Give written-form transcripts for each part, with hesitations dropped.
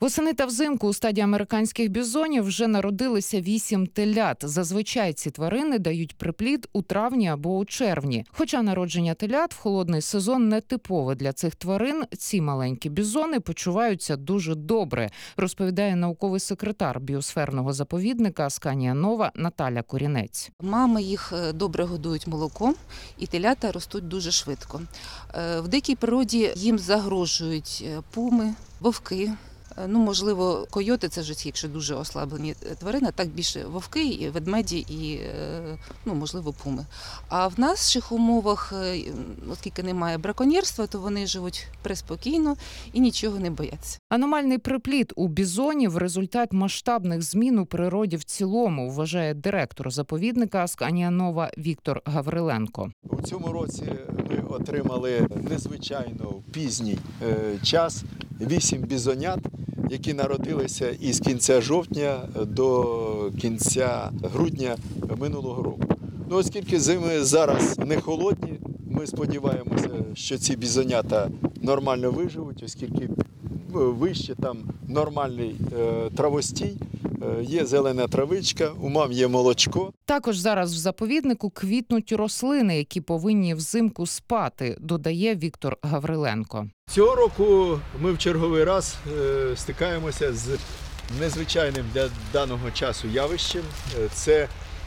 Восени та взимку у стаді американських бізонів вже народилися 8 телят. Зазвичай ці тварини дають приплід у травні або у червні. Хоча народження телят в холодний сезон не типове для цих тварин, ці маленькі бізони почуваються дуже добре, розповідає науковий секретар біосферного заповідника Асканія Нова Наталя Корінець. Мами їх добре годують молоком, і телята ростуть дуже швидко. В дикій природі їм загрожують пуми, вовки. Можливо, койоти – це вже ті, якщо дуже ослаблені тварини, так більше вовки, і ведмеді і, можливо, пуми. А в наших умовах, оскільки немає браконьєрства, то вони живуть приспокійно і нічого не бояться. Аномальний приплід у бізонів – результат масштабних змін у природі в цілому, вважає директор заповідника Асканія Нова Віктор Гавриленко. У цьому році ми отримали незвичайно пізній час 8 бізонят, які народилися із кінця жовтня до кінця грудня минулого року. Оскільки зими зараз не холодні, ми сподіваємося, що ці бізонята нормально виживуть, оскільки вище там нормальний травостій, є зелена травичка, у мам є молочко. Також зараз в заповіднику квітнуть рослини, які повинні взимку спати, додає Віктор Гавриленко. Цього року ми в черговий раз стикаємося з незвичайним для даного часу явищем. Це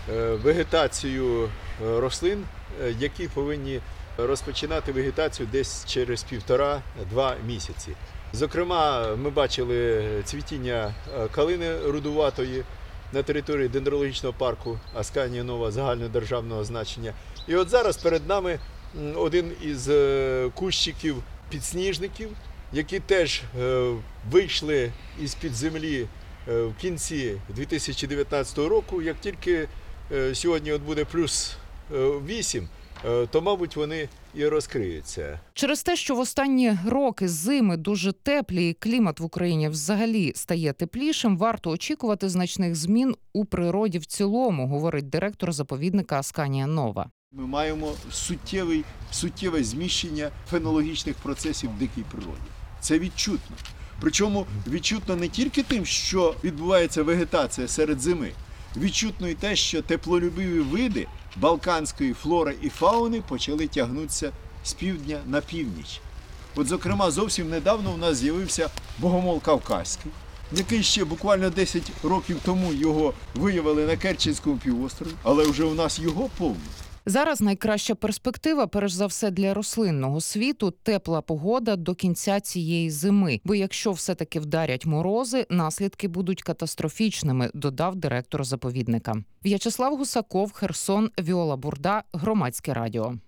вегетацію рослин, які повинні розпочинати вегетацію десь через 1,5-2 місяці. Зокрема, ми бачили цвітіння калини рудуватої на території дендрологічного парку Асканія Нова загальнодержавного значення. І от зараз перед нами один із кущиків підсніжників, які теж вийшли із-під землі в кінці 2019 року. Як тільки сьогодні буде плюс 8, то, мабуть, вони і розкриються. Через те, що в останні роки зими дуже теплі і клімат в Україні взагалі стає теплішим, варто очікувати значних змін у природі в цілому, говорить директор заповідника Асканія Нова. Ми маємо суттєве зміщення фенологічних процесів в дикій природі. Це відчутно. Причому відчутно не тільки тим, що відбувається вегетація серед зими. Відчутно і те, що теплолюбиві види балканської флори і фауни почали тягнутися з півдня на північ. От, зокрема, зовсім недавно у нас з'явився богомол кавказький, який ще буквально 10 років тому його виявили на Керченському півострові, але вже у нас його повно. Зараз найкраща перспектива, перш за все, для рослинного світу – тепла погода до кінця цієї зими. Бо якщо все-таки вдарять морози, наслідки будуть катастрофічними, додав директор заповідника. В'ячеслав Гусаков, Херсон, Віола Бурда, Громадське радіо.